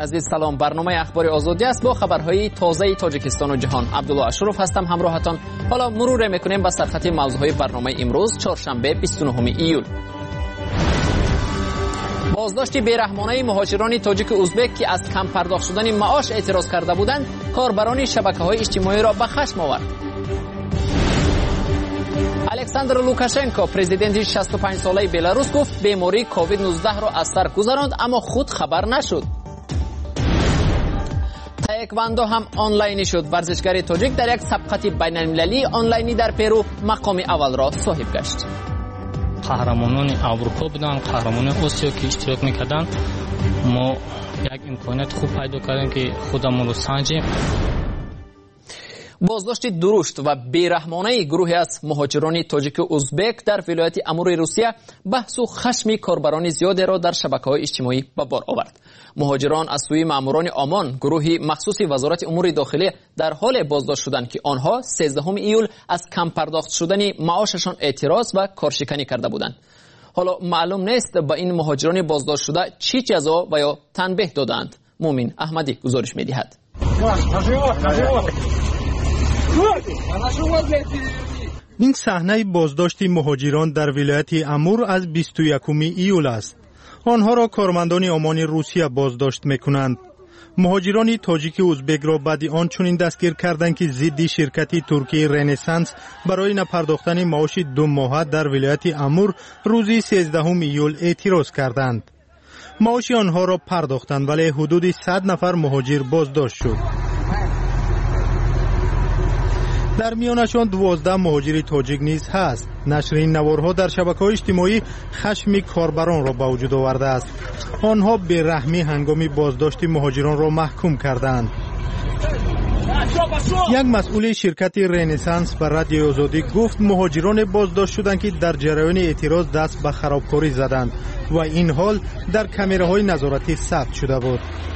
عزیز سلام. برنامه اخبار آزادی است با خبرهای تازه تاجیکستان و جهان. عبدالله اشرف هستم همراهتان. حالا مرور میکنیم به سرخط موضوعهای برنامه امروز چهارشنبه 29 ایول. بازداشت بیرحمانه مهاجران تاجیک ازبک که از کم پرداخت شدن معاش اعتراض کرده بودند کاربران شبکه‌های اجتماعی را به خشم آورد. الکساندر لوکاشنکو پرزیدنت 65 ساله بلاروس گفت بیماری کووید 19 را از سر گذراند اما خود خبر نشد. تایکواندو هم آنلاینی شد. ورزشگر تاجیک در یک سبقت بین‌المللی آنلاینی در پرو مقام اول را صاحب گشت. قهرمانان اروپا بودن، قهرمانان آسیا که اشتراک میکردن. ما یک امکانات خوب پیدا کردیم که خودمون رو سنجیم. بازداشت درشت و بیرحمانه گروهی از مهاجران تاجیک ازبک در ولایت امور روسیه بحث و خشم کاربران زیادی را در شبکه‌های اجتماعی به بار آورد. مهاجران از سوی ماموران آمان، گروهی مخصوص وزارت امور داخلی، در حال بازداشت شدند که آنها 13 ایول از کم پرداخت شدن معاششان اعتراض و کارشکنی کرده بودند. حالا معلوم نیست به این مهاجران بازداشت شده چی جزا و یا تنبیه دادند. مومن احمدی گزارش می‌دهد. این صحنه بازداشت مهاجران در ولایت امور از 21 ایول است. آنها را کارمندان آمان روسیه بازداشت میکنند. مهاجران تاجیک ازبک را بعد آن چنین دستگیر کردند که ضد شرکت ترکی رنسانس برای نپرداختن معاش 2 ماهه در ولایت امور روز 13 ایول اعتراض کردند. معاش آنها را پرداختند ولی حدود 100 نفر مهاجر بازداشت شد. در میانشان 12 مهاجر تاجیک نیز هست. نشر این نوارها در شبکه‌های اجتماعی خشم کاربران را به وجود آورده است. آنها بی‌رحمی هنگام بازداشت مهاجران را محکوم کردند. یک مسئول شرکت رنسانس به رادیو آزادی گفت مهاجران بازداشت شدند که در جریان اعتراض دست به خرابکاری زدند و این حال در کامراهای نظارتی ثبت شده بود.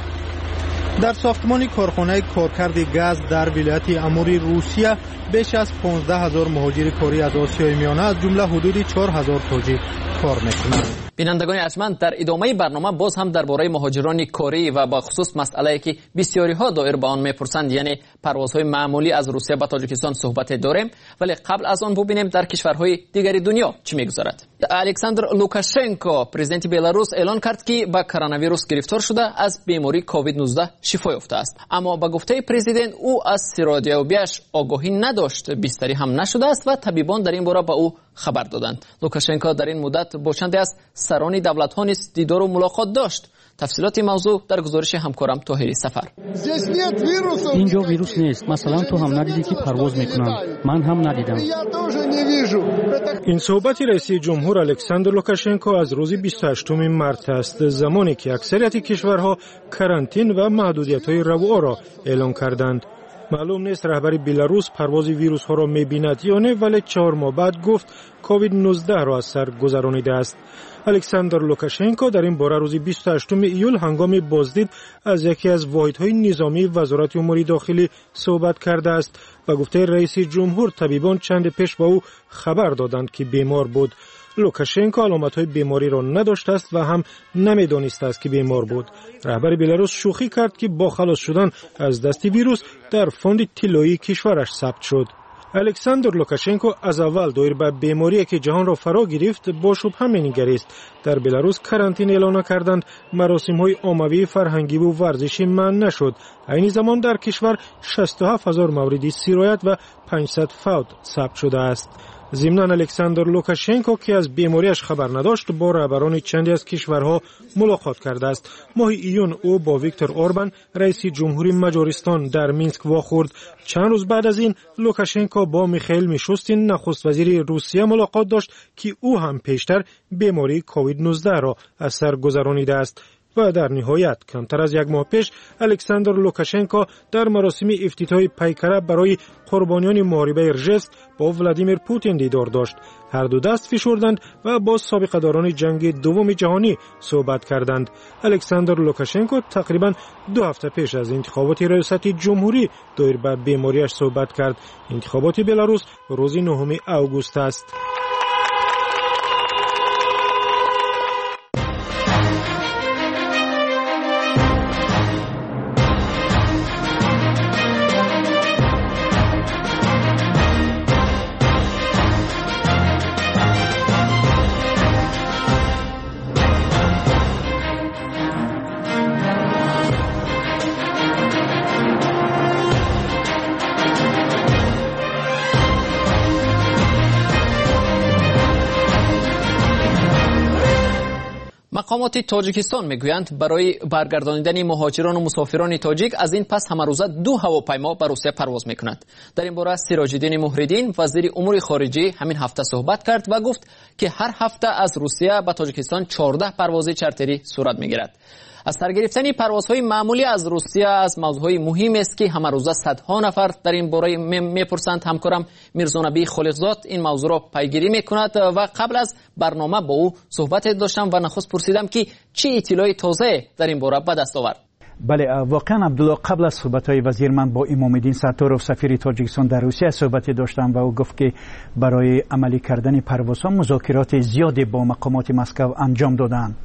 در ساختمان کارخانه کارکرد گاز در ولایت امور روسیه بیش از 15,000 مهاجر کاری از آسیای میانه از جمله حدود 4,000 تاجیک کار میکنند. بینندگان ارجمند، در ادامه برنامه باز هم درباره مهاجران کاری و با خصوص مسئله‌ای که بسیاری ها دایر به آن میپرسند، یعنی پروازهای معمولی از روسیه به تاجیکستان صحبت داریم. ولی قبل از آن ببینیم در کشورهای دیگری دنیا چی میگذرد. الکساندر لوکاشنکو پرزیدنت بلاروس اعلان کرد که با کرونا ویروس گرفتار شده از بیماری کووید 19 شفا یافته است. اما به گفته پرزیدنت او از سیرادیابیش آگاهی نداشت، بستری هم نشده است و طبیبان در این باره به او خبر دادند. لوکاشنکو در این مدت با چندی از سران دولت‌ها نیز دیدار و ملاقات داشت. تفصیلات موضوع در گزارش همکارم طاهری سفر. اینجا ویروس نیست. مثلا تو هم ندیدی که پرواز میکنن. من هم ندیدم. این صحبت رئیس جمهور الکساندر لوکاشنکو از روز 28 مارس است، زمانی که اکثریت کشورها کرانتین و محدودیت‌های رواق را اعلام کردند. معلوم نیست رهبر بلاروس پرواز ویروس ها را می‌بیند یا نه، ولی 4 ماه بعد گفت کووید 19 را از سر گذرانیده است. الکساندر لوکاشنکو در این باره روز 28 ایول هنگام بازدید از یکی از واحدهای نظامی وزارت امور داخلی صحبت کرده است و گفته رئیس جمهور طبیبان چند پیش به او خبر دادند که بیمار بود. لوکاشنکو علامت‌های بیماری را نداشته است و هم نمی‌دانسته است که بیمار بود. رهبر بلاروس شوخی کرد که با خلاص شدن از دست ویروس در فوند طلایی کشورش ثبت شد. الکساندر لوکاشنکو از اول دایر به بیماری که جهان را فرا گرفت با شبهه می‌نگریست. در بلاروس کرانتین اعلان کردند، مراسم‌های عمومی فرهنگی و ورزشی منع نشد. این زمان در کشور 67,000 مورد سرایت و 500 فوت ثبت شده است. ضمناً الکساندر لوکاشنکو که از بیماریش خبر نداشت با رهبران چندی از کشورها ملاقات کرده است. ماه ایون او با ویکتور اوربان رئیس جمهوری مجارستان در مینسک واخورد. چند روز بعد از این لوکاشنکو با میخائیل میشوستین نخست وزیر روسیه ملاقات داشت که او هم پیشتر بیماری کووید 19 را از سر گذرانیده است. و در نهایت کمتر از 1 ماه پیش الکساندر لوکاشنکو در مراسم افتتاحی پیکره برای قربانیان محاربه رژست با ولادیمیر پوتین دیدار داشت. هر دو دست فشردند و با سابقه‌داران جنگ دوم جهانی صحبت کردند. الکساندر لوکاشنکو تقریباً 2 هفته پیش از انتخابات ریاست جمهوری دایر به بیماریش صحبت کرد. انتخابات بلاروس روز 9 آگوست است. مقامات تاجیکستان میگویند برای برگردانیدن مهاجران و مسافران تاجیک از این پس همروزه 2 هواپیما به روسیه پرواز میکند. در این باره سراج الدین مهرالدین وزیر امور خارجه همین هفته صحبت کرد و گفت که هر هفته از روسیه به تاجیکستان 14 پرواز چارتری صورت میگیرد. از سر گرفتن پروازهای معمولی از روسیه از موضوعهای مهمی است که همه روزه صدها نفر در این باره میپرسند. همکارم میرزا نبی خالقزاد این موضوع را پیگیری میکند و قبل از برنامه با او صحبت داشتم و نخست پرسیدم که چه اطلاعی تازه در این باره به دست آورد. بله واقعا عبدالله، قبل از صحبت‌های وزیر من با امام الدین ستارov سفیر تاجیکستان در روسیه صحبتی داشتم و او گفت که برای عملی کردن پروازها مذاکرات زیادی با مقامات مسکو انجام دادند.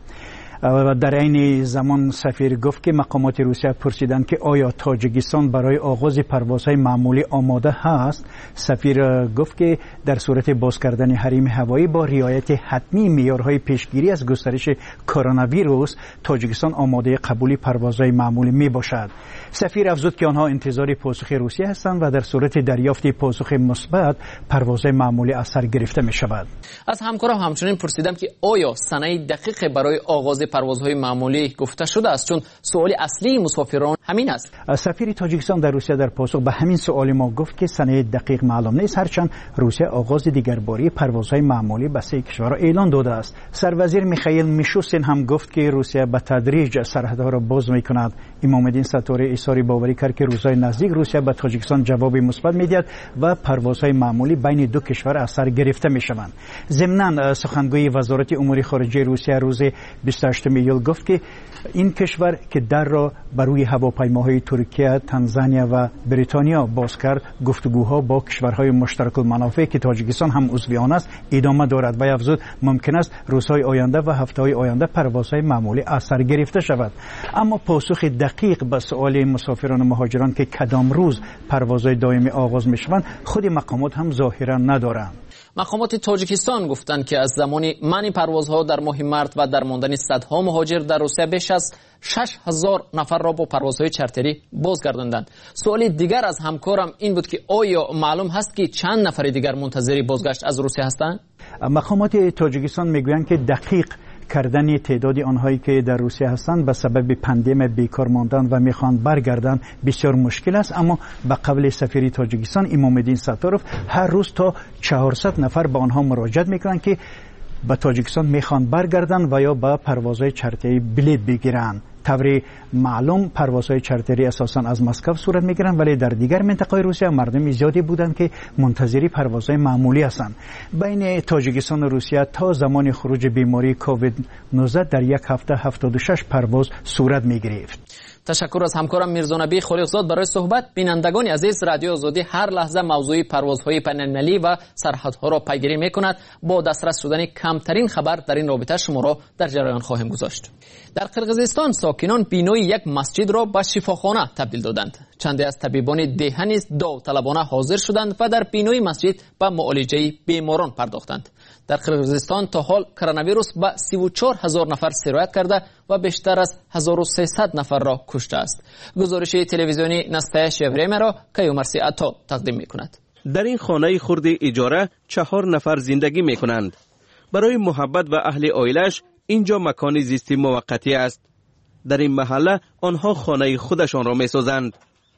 و در این زمان سفیر گفت که مقامات روسیه پرسیدند که آیا تاجیکستان برای آغاز پروازهای معمولی آماده هست. سفیر گفت که در صورت باز کردن حریم هوایی با رعایت حتمی معیارهای پیشگیری از گسترش کرونا ویروس تاجیکستان آماده قبول پروازهای معمولی می باشد. سفیر افزود که آنها انتظار پاسخ روسیه هستند و در صورت دریافت پاسخ مثبت پروازهای معمولی از سر گرفته می شود. از همکارم همچنین پرسیدم که آیا سنه دقیق برای آغاز پروازهای معمولی گفته شده است، چون سوال اصلی مسافران همین است. سفیر تاجیکستان در روسیه در پاسخ به همین سوال ما گفت که سنه دقیق معلوم نیست، هرچند روسیه آغاز دیگرباره پروازهای معمولی به 3 کشور اعلان داده است. سروزیر میخائیل میشوستین هم گفت که روسیه به تدریج سرحدها را باز میکند. امام الدین ستاره اظهار باوری کرد که روزهای نزدیک روسیه به تاجیکستان جواب مثبت میدهد و پروازهای معمولی بین 2 کشور از سر گرفته میشوند. ضمناً سخنگوی وزارت امور خارجه روسیه روز 28 ایول گفت که این کشور که در را بر روی هواپیماهای ترکیه، تانزانیا و بریتانیا باز کرد، گفتگوها با کشورهای مشترک المنافع که تاجیکستان هم عضو آن است ادامه دارد و افزود ممکن است روزهای آینده و هفته‌های آینده پروازهای معمولی از سر گرفته شود. اما پاسخ دقیق به سوال مسافران و مهاجران که کدام روز پروازهای دائمی آغاز میشوند خود مقامات هم ظاهرا ندارند. مقامات تاجیکستان گفتند که از زمان منع پروازها در ماه مارس و در ماندن صدها مهاجر در روسیه بیش از 6000 نفر را با پروازهای چارتری بازگرداندند. سوال دیگر از همکارم این بود که آیا معلوم هست که چند نفر دیگر منتظر بازگشت از روسیه هستند؟ مقامات تاجیکستان میگویند که دقیق کردن تعداد آنهایی که در روسیه هستند به سبب پندمی بیکار ماندن و میخوان برگردن بسیار مشکل است، اما به قول سفیر تاجیکستان امام الدین ستارov هر روز تا 400 نفر به آنها مراجعه میکنند که به تاجیکستان میخوان برگردن و یا به پروازهای چارتری بلیط بگیرن. طوری معلوم پروازهای چارتری اساساً از مسکو صورت میگیرند، ولی در دیگر منطقه روسیه مردم زیادی بودند که منتظری پروازهای معمولی هستند. بین تاجیکستان و روسیه تا زمان خروج بیماری کووید 19 در یک هفته 76 پرواز صورت میگرفت. تشکر از همکارم میرزا نبی خالقزاد برای صحبت. بینندگان عزیز، رادیو آزادی هر لحظه موضوع پروازهای بین‌المللی و سرحدها را پیگیری میکند. با دسترس شدن کمترین خبر در این رابطه شما را در جریان خواهیم گذاشت. در قرقیزستان ساکنان بینای یک مسجد را به شفاخانه تبدیل دادند. چندی از طبیبان دهه نیز داوطلبانه حاضر شدند و در بینای مسجد به معالجه بیماران پرداختند. در قرقیزستان تا حال کرونا ویروس به 34000 نفر سرایت کرده و بیشتر از 1300 نفر را کشته است. گزارش تلویزیونی نستایش وریم را کیومرسی عطا تقدیم می‌کند. در این خانه خرد اجاره 4 نفر زندگی می‌کنند. برای محبت و اهل عائله‌اش اینجا مکان زیستی موقتی است. در این محله آنها خانه خودشان را می‌سازند.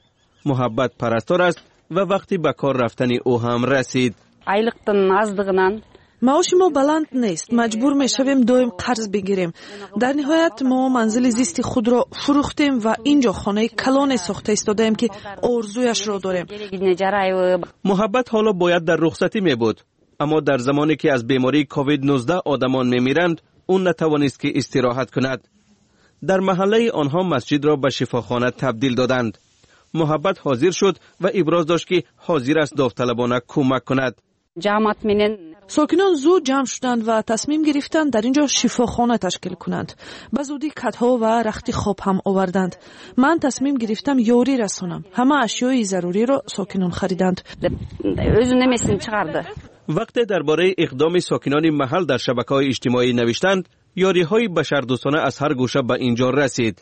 محبت پرستار است و وقتی به کار رفتن او هم رسید. маоши мо баланд нест, маҷбур мешавем доим қарз бигирем. дар ниҳоят мо манзили зисти худро фурӯхтем ва инҷо хонаи калоне сохта истодаем ки орзуяшро дорем. محبت حالا باید در رخصتی می بود، اما در زمانی که از بیماری کووید 19 آدمان می میرند اون نتوانست که استراحت کند. در محله آنها مسجد را به شفاخانه تبدیل دادند. محبت حاضر شد و ابراز داشت که حاضر است داوطلبانه کمک کند. ساکنان زود جمع شدند و تصمیم گرفتند در اینجا شفاخانه تشکیل کنند. به زودی کتها و رخت خواب هم آوردند. من تصمیم گرفتم یاری رسانم. همه اشیای ضروری را ساکنان خریدند. وقتی درباره اقدام ساکنان محل در شبکه‌های اجتماعی نوشتند، یاری‌های بشردوستانه از هر گوشه به اینجا رسید.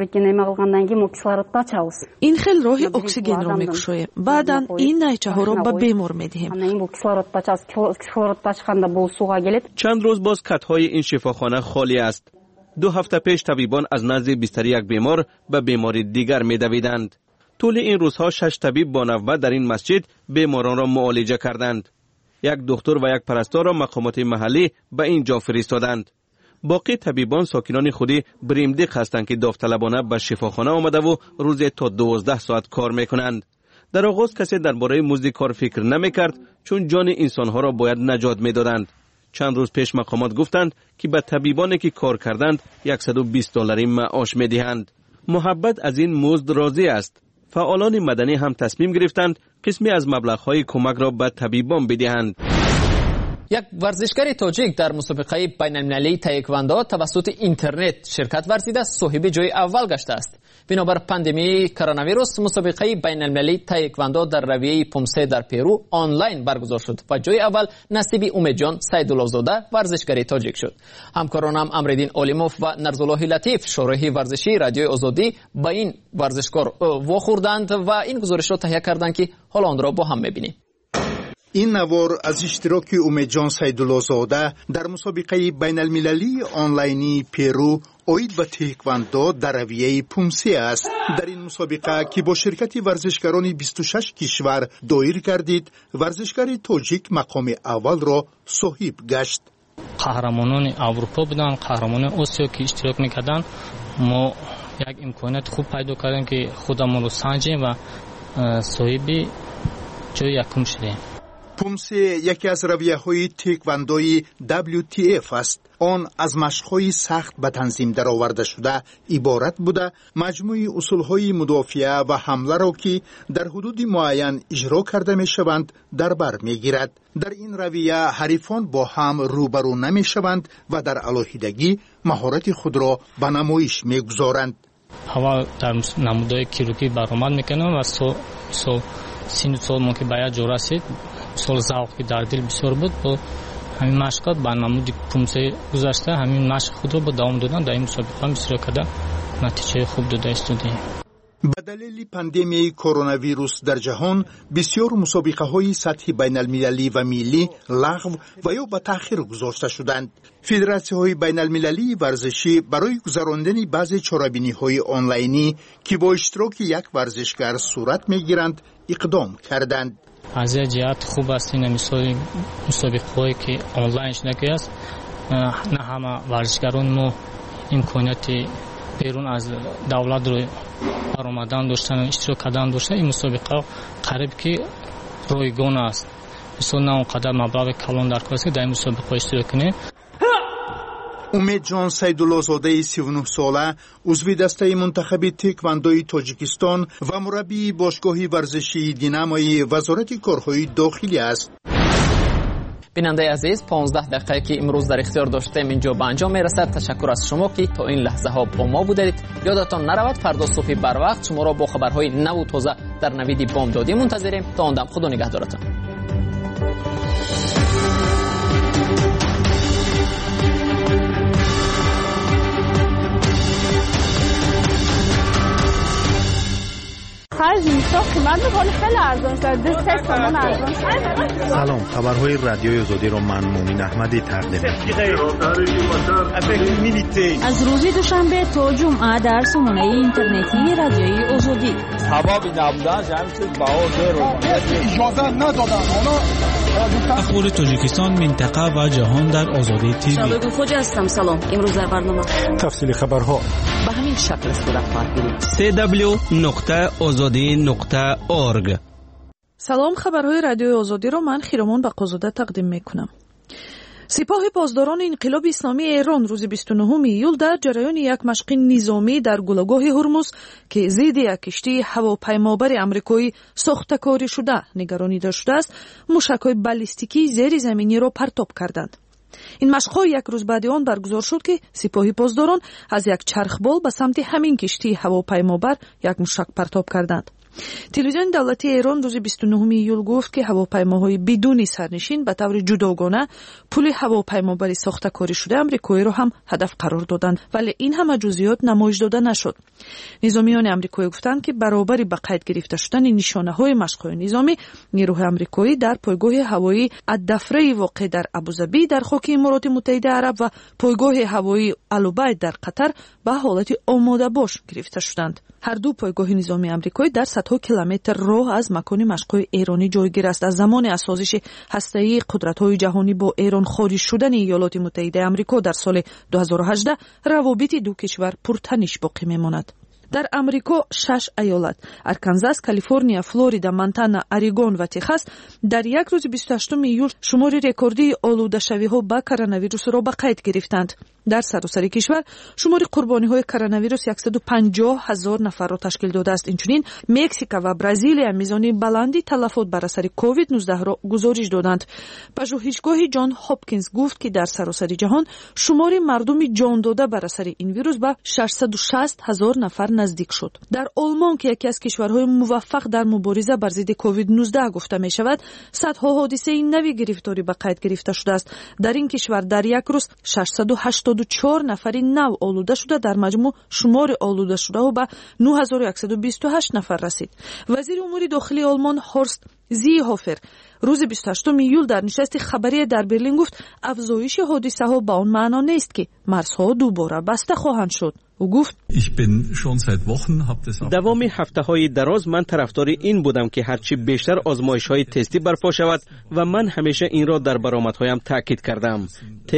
این خیلی راه اکسیژن را می‌کشاید. بعداً این نایچه‌ها را به بیمار می‌دهیم. چند روز باز کت‌های این شفاخانه خالی است. 2 هفته پیش طبیبان از نزد 21 بیمار به بیماری دیگر می‌دویدند. طول این روزها 6 طبیب با نوبت در این مسجد بیماران را معالجه کردند. یک دکتر و یک پرستار را مقامات محلی به اینجا فرستادند. باقی طبیبان ساکنان خودی بریمدیق هستند که داوطلبانه به شفاخانه آمده و روز تا 12 ساعت کار میکنند. در آغاز کسی درباره مزد کار فکر نمیکرد چون جان انسانها را باید نجات میدادند. چند روز پیش مقامات گفتند که به طبیبانی که کار کردند $120 معاش میدهند. محبت از این مزد راضی است. فعالان مدنی هم تصمیم گرفتند قسمی از مبلغ‌های کمک را به طبیبان بدهند. یک ورزشکار تاجیک در مسابقه بین‌المللی تایکواندو توسط اینترنت شرکت ورزیده صاحب جای اول گشته است. بنابر پاندمی کرونا ویروس مسابقه بین‌المللی تایکواندو در رویه پومسه در پرو آنلاین برگزار شد و جای اول نصیب امیدجان سیدالله‌زاده ورزشکار تاجیک شد. همکارانم امردین علیموف و نرزالله لطیف شورای ورزشی رادیوی آزادی با این ورزشکار واخوردند و این گزارش را تهیه کردند که حالا آن را با هم می‌بینیم. این نوار از اشتراک امیدجان سیدالله‌زاده در مسابقه بین المللی آنلاینی پرو اوید به تایکواندو در رویه پومسه است. در این مسابقه که با شرکت ورزشکاران 26 کشور دایر گردید، ورزشکار تاجیک مقام اول را صاحب گشت. قهرمانان اروپا بودن، قهرمانان آسیا که اشتراک میکردن. ما یک امکانات خوب پیدا کردیم که خودمون رو سنجیم و صاحب جای یکم شدیم. پومسه یکی از رویه‌های تایکواندوی WTF است. آن از مشق‌های سخت به تنظیم درآورده شده عبارت بوده، مجموعه اصول‌های مدافعه و حمله را که در حدود معین اجرا کرده می‌شوند در بر می‌گیرد. در این رویه حریفان با هم روبرو نمی‌شوند و در علاهیدگی مهارت خود را به نمایش می‌گذارند. اول در نمودهای کیروکی برآمد می‌کنم و سین سال که باید جا رسید. سال ذوقی در دل بسیار بود. با همین مشقات با نمود پومسه گذاشته همین مشق خود را با دوام دادن در این مسابقه بسیار کرده نتیجه خوب داده استودی. به دلیل پاندمی کرونا ویروس در جهان بسیار مسابقه های سطح بین المللی و ملی لغو و یا به تأخیر گذاشته شدند. فدراسیون های بین المللی ورزشی برای گذراندن بعضی چاره‌بینی های آنلاینی که با اشتراک یک ورزشکار صورت میگیرند اقدام کردند. از این جهت خوب است این مسابقه هایی که آنلاین شده است. نه همه ورزشکاران ما امکانات بیرون از دولت رو برآمدن داشتن اشتراک کردن داشتن. این مسابقه قریب که رایگان است. مثلا نه اونقدر مبلغ کلان در کار است که در این مسابقه اشتراک کنه. امیدجان سیدالله‌زاده 39 ساله عضو دسته منتخب تایکواندوی تاجیکستان و مربی باشگاه ورزشی دیناموی وزارت کارهای داخلی است. بیننده عزیز، 15 دقیقه که امروز در اختیار داشتیم اینجا به انجام میرسد. تشکر از شما که تا این لحظه ها با ما بودید. یادتان نرود فردا صبح بر وقت شما را با خبرهای نو و تازه در نوید بامدادی منتظریم. تا آن دم خدا نگهدارتان. سلام، خبرهای رادیوی آزادی را من مومن احمدی تقدیم می‌کنم. از روز دوشنبه تا جمعه در سامانه اینترنتی رادیوی آزادی. اجازه ندادن. اخبار تاجیکستان، منطقه و جهان در آزادی تیوی. شبکه خوجا هستم. سلام. امروز در برنامه تفصیل خبرها به همین شکل صورت خواهد گرفت. www.azadi.org. سلام، خبرهای رادیوی آزادی رو من خیرمان بقازاده تقدیم میکنم. سپاه پاسداران انقلاب اسلامی ایران روز 29 ایول در جریان یک مشق نظامی در گلوگاه هرمز که ضد یک کشتی هواپیمابر آمریکایی ساخته‌کاری شده نگرانی شده است، موشک‌های بالستیکی زیر زمینی را پرتاب کردند. این مشق‌ها یک روز بعد آن برگزار شد که سپاه پاسداران از یک چرخبال به سمت همین کشتی هواپیمابر یک موشک پرتاب کردند. تلویزیون دولتی ایران روز 29 ایول گفت که هواپیماهای بدون سرنشین به طور جداگانه پل هواپیمابر ساخته‌کاری شده آمریکایی را هم هدف قرار دادند، ولی این همه جزئیات نمایش داده نشد. نظامیان آمریکایی گفتند که برابر به قید گرفته شدن نشانه‌های مشق‌های نظامی، نیروهای آمریکایی در پایگاه هوایی الدفره واقع در ابوظبی در خاک ملک امارات متحده عرب و پایگاه هوایی الوبید در قطر به حالت آماده باش گرفته شدند. هر دو پایگاه نظامی آمریکایی در صدها کیلومتر راه از مکان مشق‌های ایرانی جایگیر است. از زمان اسازش هسته‌ای قدرت‌های جهانی با ایران خارج شدن ایالات متحده آمریکا در سال 2018 روابط دو کشور پرتنش باقی می‌ماند. در امریکا 6 ایالت ارکانزاس، کالیفرنیا، فلوریدا، مونتانا، اریگون و تگزاس در یک روز 28 ایول شمار رکوردی آلوده شوی‌ها با کرونا ویروس را به قید گرفتند. در سراسر کشور شمار قربانی‌های کرونا ویروس 150,000 نفر را تشکیل داده است. اینچنین مکزیک و برزیل میزان بلندی تلفات بر اثر کووید 19 را گزارش دادند. پژوهشگاه جان هاپکینز گفت که در سراسر جهان شمار مردم جان داده بر اثر این ویروس به 660,000 نفر نزدیک شد. در آلمان که یکی از کشورهای موفق در مبارزه بر ضد کووید 19 گفته می شود، صدها حادثه نوی گرفتاری به قید گرفته شده است. در این کشور در یک روز 684 نفری نو آلوده شده، در مجموع شمار آلوده شده ها به 9128 نفر رسید. وزیر امور داخلی آلمان هورست زیهوفر روز 28 ایول در نشست خبری در برلین گفت افزایش حادثه ها به آن معنا نیست که مرزها دوباره بسته خواهند شد. او گفت دوام هفته‌های دراز من طرفدار این بودم که هرچی بیشتر آزمایش‌های تستی برپا شود و من همیشه این را در برآمدهایم تاکید کردم.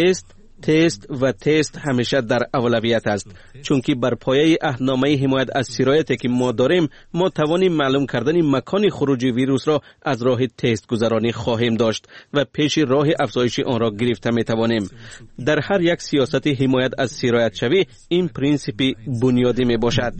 تست همیشه در اولویت است، چون که بر پایه عهدنامه حمایت از سرایتی که ما داریم ما توانیم معلوم کردن مکان خروج ویروس را از راه تست گذرانی خواهیم داشت و پیش راه افزایش آن را گرفته می توانیم. در هر یک سیاست حمایت از سرایت شوی این پرینسیپی بنیادی می باشد.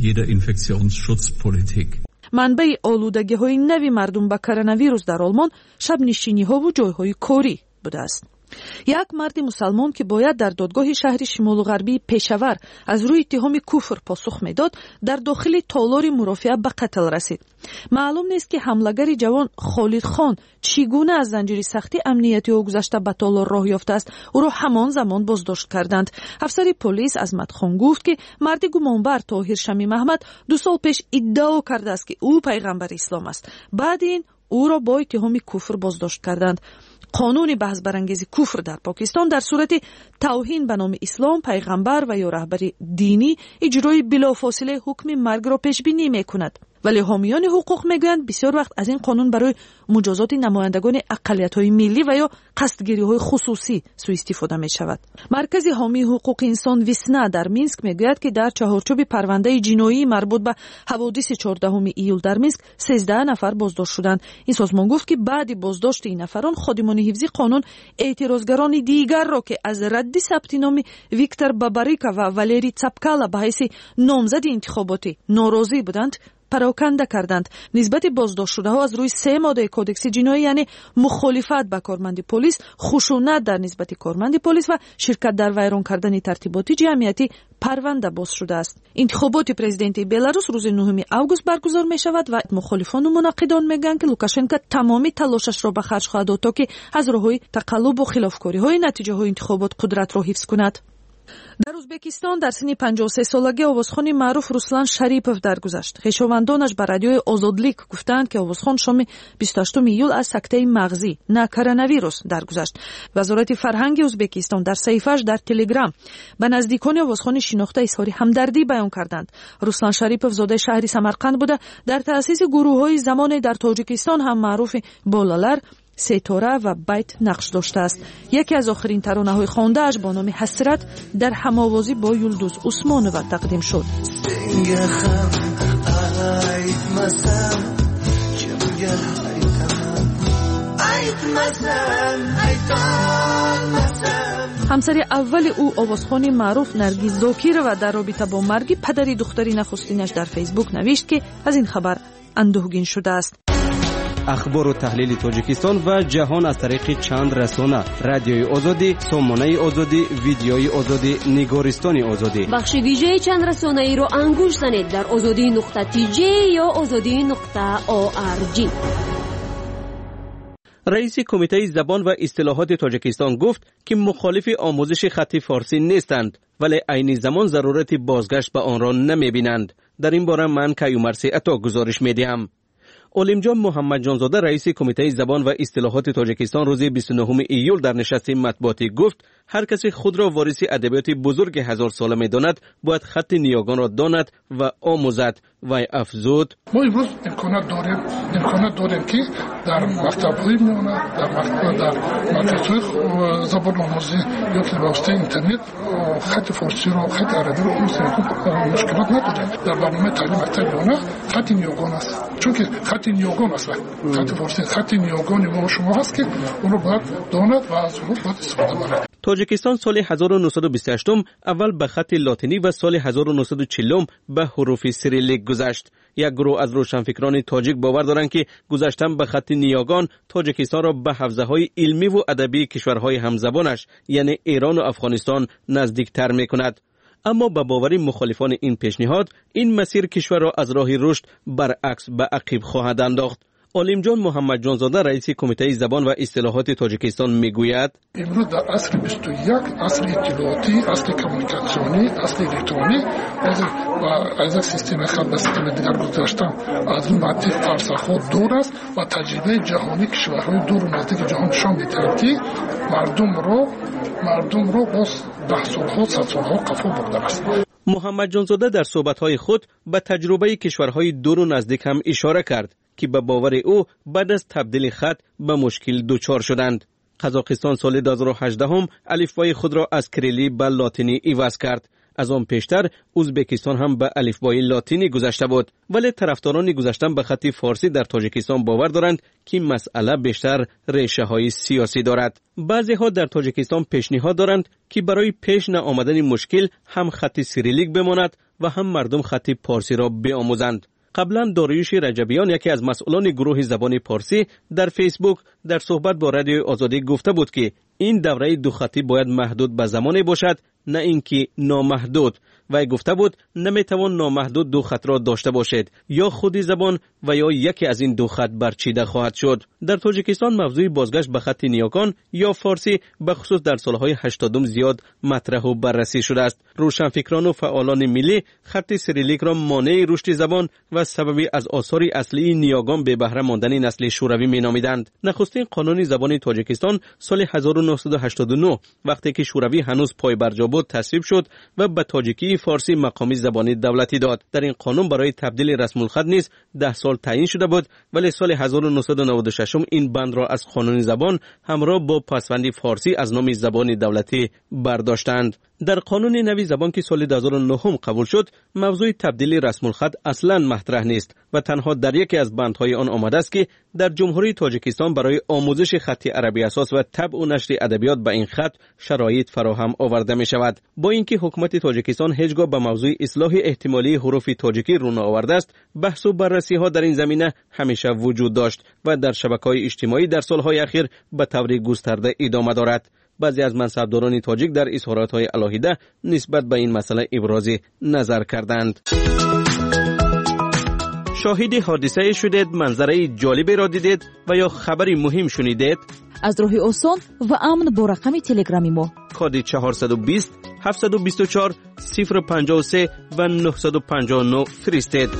منبع آلودگی‌های نوی مردم به کرونا ویروس در آلمان شب نشینی‌ها و جای‌های کاری بوده است. یک مرد مسلمان که باید در دادگاه شهر شمال غربی پشاور از روی اتهام کفر پاسخ میداد، در داخل تالار مرافعه به قتل رسید. معلوم نیست که حملگر جوان خالد خان چگونه از زنجیر سختی امنیتی او گذشته به تالار راه یافته است. او را همان زمان بازداشت کردند. افسر پلیس عظمت خان گفت که مرد گمانبر طاهر شمیم احمد 2 سال پیش ادعا کرده است که او پیغمبر اسلام است. بعد این او را با اتهام کفر بازداشت کردند. قانون بحث برانگیز کفر در پاکستان در صورت توهین به نام اسلام، پیغمبر و یا رهبر دینی اجرای بلافاصله حکم مرگ را پیش بینی می‌کند. ولی حامیان حقوق میگویند بسیار وقت از این قانون برای مجازات نمایندگان اقلیت‌های ملی و یا قصدگیری‌های خصوصی سوء استفاده می‌شود. مرکز حامی حقوق انسان ویسنا در مینسک میگوید که در چهارچوب پرونده جنایی مربوط به حوادث 14 ایول در مینسک 13 نفر بازداشت شدند. این سازمان گفت که بعد بازداشت این نفران خادمان حفظی قانون اعتراضگران دیگر را که از رد ثبت نام ویکتور باباریکا و والری چپکالا به حیث نامزد انتخاباتی ناراضی بودند پراکنده کردند. نسبت بازداشت شده ها از روی 3 ماده کودکس جنایی یعنی مخالفت با کارمند پلیس، خشونت در نسبت کارمند پلیس و شرکت در ویران کردن ترتیبات جمعیتی پرونده باز شده است. انتخابات پرزیدنتی بلاروس روز 9 آگوست برگزار می شود و مخالفان و مناقضان میگن که لوکاشنکو تمامی تلاشش را به خرج خواهد داد تا که از راههای تقلب و خلافکاری های نتیجه های انتخابات قدرت را حفظ کند. در ازبکستان در سن 53 سالگی آوازخوان معروف روسلان شریپов درگذشت. خویشاوندانش به رادیوی آزادلیک گفتند که آوازخوان شام 28 ایول از سکته مغزی نه کرونا ویروس درگذشت. وزارت فرهنگ ازبکستان در صفحه‌اش در تلگرام به نزدیکان آوازخوان شناخته اظهار همدردی بیان کردند. روسلان شریپov زاده شهر سمرقند بوده. در تأسیس گروه‌های زمانی در تاجیکستان هم معروف بالالر، ستاره و بیت نقش داشته است. یکی از آخرین ترانه‌های خوانده‌اش با نام حسرت در هم‌آوازی با یلدوز عثمانووا تقدیم شد. همسر اول او آوازخوان معروف نرگیز زاکیر و در رابطه با مرگ پدر دختری نخستینش در فیسبوک نوشت که از این خبر اندوهگین شده است. اخبار و تحلیل تاجیکستان و جهان از طریق چند رسانه: رادیوی آزادی، سامانه آزادی، ویدیوی آزادی، نگارستان آزادی. بخش ویژه چند رسانه ای را انگوش زنید در azadi.tj یا azadi.org. رئیس کمیته زبان و اصطلاحات تاجیکستان گفت که مخالف آموزش خط فارسی نیستند، ولی عین زمان ضرورت بازگشت به آن را نمی‌بینند. در این باره من کیومرثی عطا گزارش می‌دهم. عالمجان محمد جانزاده رئیس کمیته زبان و اصطلاحات تاجیکستان روز 29 ایول در نشست مطبوعاتی گفت هر کسی خود را وارث ادبیات بزرگ هزار ساله می‌داند باید خط نیاگان را داند و آموزد. و افزود ما امروز امکانات داریم که در مکتب‌های میونه در مدرسه‌های زبان آموزی یا که واسطه اینترنت خط فارسی رو خط عربی رو مشکلات نداریم. در برنامه تعلیم مکتب میونه خط نیاگان است، چون که خط نیاگان است. خط فارسی خط نیاگان ما شما هست که اون رو باید داند و از اون باید استفاده کنید. تاجیکستان سال 1928 اول به خط لاتینی و سال 1940 به حروف سیریلیک گذشت. یک گروه از روشنفکران تاجیک باور دارند که گذشتن به خط نیاگان تاجیکستان را به حوزه‌های علمی و ادبی کشورهای همزبانش یعنی ایران و افغانستان نزدیکتر می‌کند. اما به باور مخالفان این پیشنهاد این مسیر کشور را از راه رشد برعکس به عقب خواهد انداخت. عالمجان محمد جانزاده رئیس کمیته زبان و اصطلاحات تاجیکستان میگوید امروز در عصر 21 عصر اطلاعاتی، عصر کمیونیکاسیونی، عصر الکترونی از یک سیستم خلق به سیستم دیگر گذاشتن از اون منطق فلسفه دور است و تجربه جهانی کشورهای دور و نزدیک جهان نشان می‌دهد که مردم رو باز 10 سالها 100 سالها قفا برده است. محمد جانزاده در صحبت‌های خود به تجربه کشورهای دور و نزدیک هم اشاره کرد که به باور او بعد از تبدیل خط به مشکل دچار شدند. قزاقستان سال 2018 الفبای خود را از کریلی به لاتینی عوض کرد. از آن پیشتر ازبکستان هم به الفبای لاتینی گذشته بود، ولی طرفداران گذشتن به خط فارسی در تاجیکستان باور دارند که مسئله بیشتر ریشه‌های سیاسی دارد. بعضی‌ها در تاجیکستان پیشنهاد دارند که برای پیش نآمدن مشکل هم خط سیریلیک بماند و هم مردم خط پارسی را بیاموزند. قبلا داریوش رجبیان یکی از مسئولان گروه زبان پارسی در فیسبوک در صحبت با رادیو آزادی گفته بود که این دوره دو خطی باید محدود به زمانی باشد نه اینکه نامحدود. و گفته بود نمیتوان نامحدود دو خط را داشته باشد، یا خودی زبان و یا یکی از این دو خط برچیده خواهد شد. در تاجیکستان موضوع بازگشت به خط نیاگان یا فارسی به خصوص در سالهای 80 زیاد مطرح و بررسی شده است. روشنفکران و فعالان ملی خط سیریلیک را مانع رشد زبان و سببی از آثار اصلی نیاگان به بهره ماندن نسل شوروی مینامیدند. نخستین قانون زبان تاجیکستان سال 1989 وقتی که شوروی هنوز پای بر جا بود تصویب شد و به تاجیکی فارسی مقامی زبانی دولتی داد. در این قانون برای تبدیل رسم الخط نیز 10 سال تعیین شده بود، ولی سال 1996 این بند را از قانون زبان همراه با پسوند فارسی از نام زبان دولتی برداشتند. در قانون نوی زبان که سال 2009 قبول شد، موضوع تبدیل رسم الخط اصلاً مطرح نیست و تنها در یکی از بندهای آن آمده است که در جمهوری تاجیکستان برای آموزش خط عربی اساس و طبع و نشر ادبیات به این خط شرایط فراهم آورده می شود. با اینکه حکومت تاجیکستان هیچگاه به موضوع اصلاح احتمالی حروف تاجیکی رو نآورده است، بحث و بررسی ها در این زمینه همیشه وجود داشت و در شبکه‌های اجتماعی در سالهای اخیر به طور گسترده ادامه دارد. بعضی از منصبداران تاجیک در اظهارات‌های علاهیده نسبت به این مسئله ابراز نظر کردند. شاهد حادثه شدید، منظره جالبی را دیدید و یا خبری مهم شنیدید؟ از راه آسان و امن با رقم تلگرامی ما کد 420 724 053 و 959 فرستید.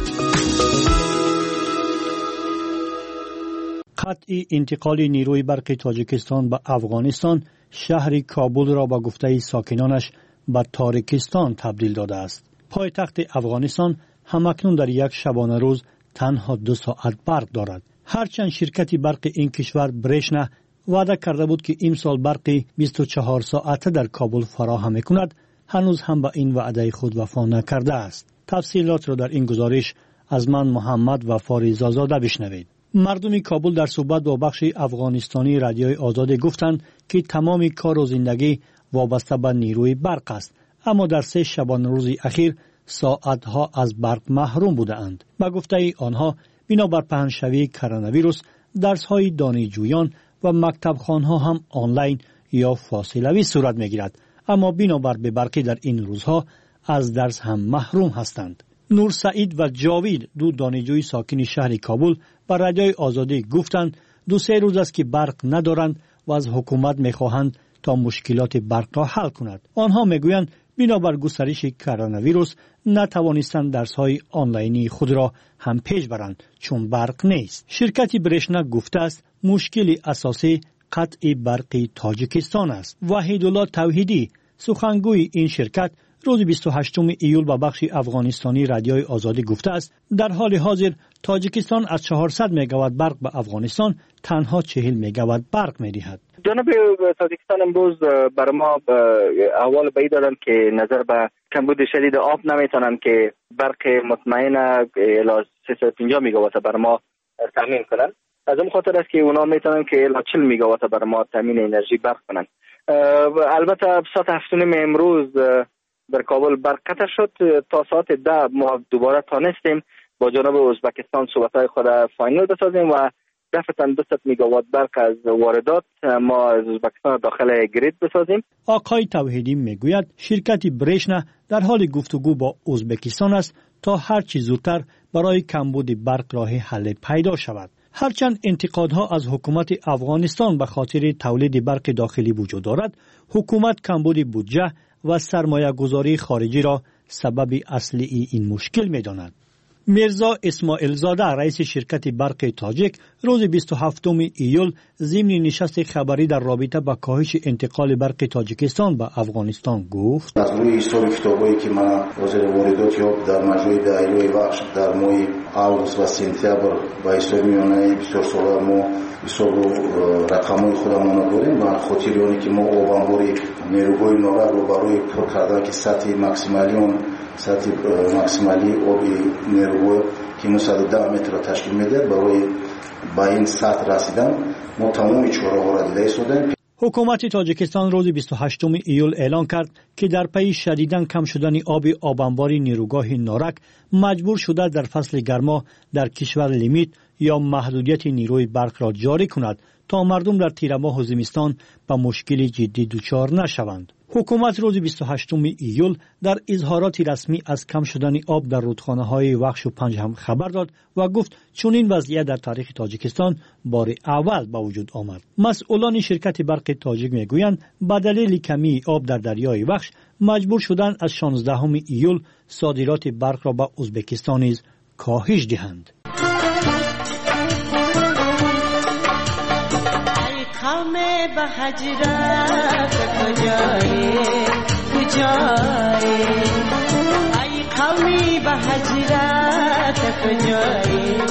قطع انتقال نیروی برق تاجیکستان به افغانستان شهر کابل را با گفته ساکنانش به تاریکستان تبدیل داده است. پایتخت افغانستان همکنون در یک شبانه روز تنها 2 ساعت برق دارد. هرچند شرکت برق این کشور برشنه وعده کرده بود که امسال برق 24 ساعته در کابل فراهم می‌کند، هنوز هم به این وعده خود وفا نکرده است. تفصیلات را در این گزارش از من محمد وفاری زازاده بشنوید. مردم کابل در صحبت با بخش افغانستانی رادیوی آزاد گفتند که تمام کار و زندگی وابسته به نیروی برق است، اما در 3 شبانه روز اخیر ساعتها از برق محروم بودند. به گفته آنها بنابر پهنشوی کرونا ویروس درس‌های دانشجویان و مکتبخانه‌ها هم آنلاین یا فاصله‌ای صورت می‌گیرد، اما بنابر به برقی در این روزها از درس هم محروم هستند. نور سعید و جاوید دو دانشجوی ساکن شهر کابل با رادیوی آزادی گفتند 2-3 روز است که برق ندارند و از حکومت می‌خواهند تا مشکلات برق را حل کند. آنها میگویند بنابر گسترش کرونا ویروس نتوانستند درس‌های آنلاینی خود را هم پیش برند چون برق نیست. شرکت برشنا گفته است مشکل اساسی قطع برق تاجیکستان است. وحیدالله توحیدی سخنگوی این شرکت روز 28 ایول با بخش افغانستانی رادیوی آزادی گفته است در حال حاضر تاجیکستان از 400 مگاوات برق به افغانستان تنها 40 مگاوات برق می‌دهد. جناب تاجیکستان امروز بر ما احوال بایی دادند که نظر به کمبود شدید آب نمیتونند که برق مطمئن الی 350 مگاوات بر ما تامین کنند. از اون خاطر است که اونا میتونن که الی 40 مگاوات بر ما تامین انرژی برق کنند. البته ساعت 7:30 امروز در کابل برق قطع شد. تا ساعت 10 ما دوباره تانستیم با جناب ازبکستان صحبت‌های خود فاینال بسازیم و دفعتاً 200 مگاوات برق از واردات ما از ازبکستان داخل گرید بسازیم. آقای توحیدی میگوید شرکت برشنا در حال گفتگو با ازبکستان است تا هر چه زودتر برای کمبود برق راه حل پیدا شود. هرچند انتقادها از حکومت افغانستان به خاطر تولید برق داخلی وجود دارد، حکومت کمبود بودجه و سرمایه گذاری خارجی را سبب اصلی این مشکل می‌داند. میرزا اسماعیل زاده رئیس شرکت برق تاجیک روز 27 ایول ضمن نشست خبری در رابطه با کاهش انتقال برق تاجیکستان به افغانستان گفت از روی حساب کتابایی که من وزیر واردات یافت در مجموع دایره بخش در ماه آگوست و سپتامبر با حساب میانه 24 ساله ما حساب رقمای خودمون داریم و خاطر اونی که ما آبانباری نیروهای نوبر رو برای پر کردن که سطح ماکسیمالی آبی نیروی که 910 متر را تشکیل میده برای با این سطح رسیدن ما تمام چهاره‌ها را دیده شدیم. حکومت تاجیکستان روز 28 ایول اعلان کرد که در پی شدیداً کم شدن آب انباری نیروگاه نارک مجبور شده در فصل گرما در کشور لیمیت یا محدودیت نیروی برق را جاری کند تا مردم در تیر ماه زمستان به مشکل جدی دچار نشوند. حکومت روز 28 ایول در اظهارات رسمی از کم شدن آب در رودخانه‌های وخش و پنج هم خبر داد و گفت چون این وضعیت در تاریخ تاجیکستان بار اول به وجود آمد. مسئولان شرکت برق تاجیک میگویند به دلیل کمی آب در دریای وخش مجبور شدند از 16 ایول صادرات برق را به ازبکستان نیز کاهش دهند. به هجرت کجایی ای قومی به هجرت کجایی